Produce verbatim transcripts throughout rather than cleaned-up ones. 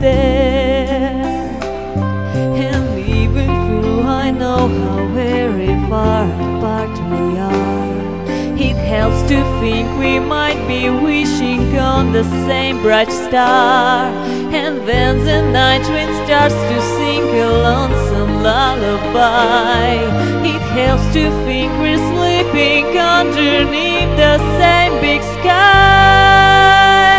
there. And even though I know how very far apart we are, it helps to think we might be wishing on the same bright star. And then the night wind starts to sing a lonesome lullaby. It helps to think we're sleeping underneath the same big sky.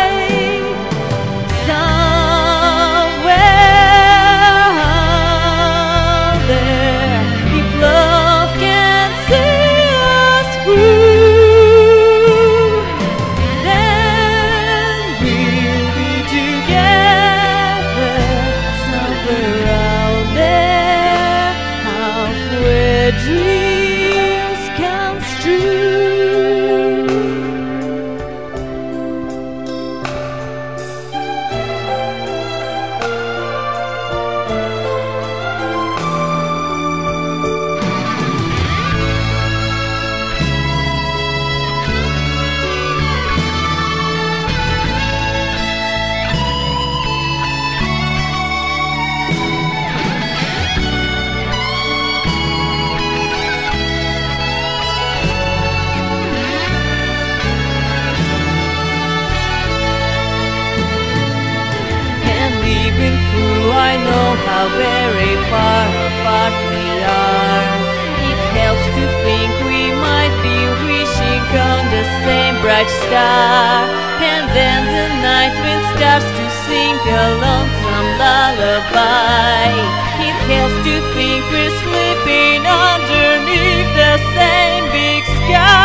Somewhere out there, if love can see us through, then we'll be together. Somewhere out there, halfway dreams comes true. Even though I know how very far apart we are, it helps to think we might be wishing on the same bright star. And then the night wind starts to sing a lonesome lullaby. It helps to think we're sleeping underneath the same big sky.